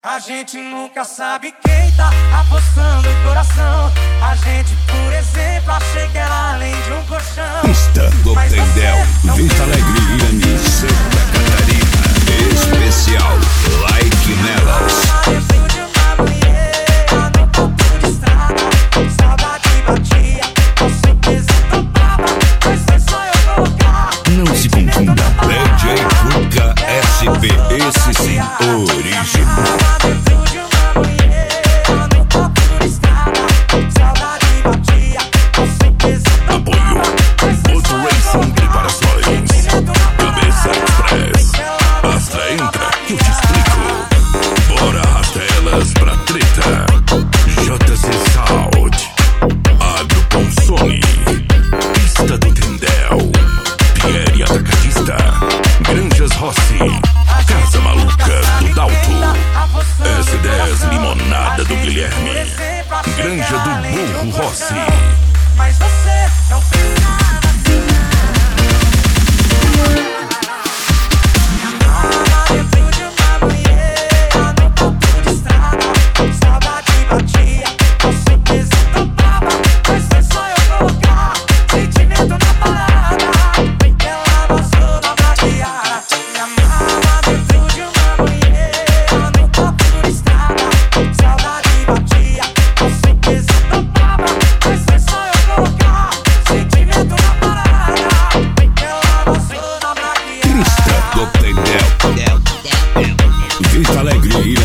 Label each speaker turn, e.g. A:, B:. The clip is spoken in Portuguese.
A: A gente nunca sabe quem tá apostando o coração. A gente, por exemplo, achei que era além de um colchão.
B: Pista do Tendel, Vista Alegre, Irani, Santa Catarina. Especial Like Nelas. Não se confunda, DJ Cuca SP, esse sim, original. Apoio Moto Racing Preparações, Cabeça Express. Astra, entra que eu te explico. Bora arrasta elas pra treta. JC Sound, Agro Consone, Pista do Tendel, Pierre Atacadista, Granjas Rossi, Casa Maluca do Dalto, S10 Limonada do Guilherme, Granja do Burro Rossi.
A: Mas você não fez nada assim. Me amava dentro de uma banheira, no ponto de estrada. Saudade batia, com certeza topava. Mas foi só eu colocar sentimento na parada. Bem que ela passou na maquiara. Me amava dentro de uma banheira, no ponto de estrada. Saudade batia, com certeza topava. Mas foi só eu colocar sentimento na parada. Bem que ela passou na maquiara.
B: Pista do Tendel, Vista Alegre,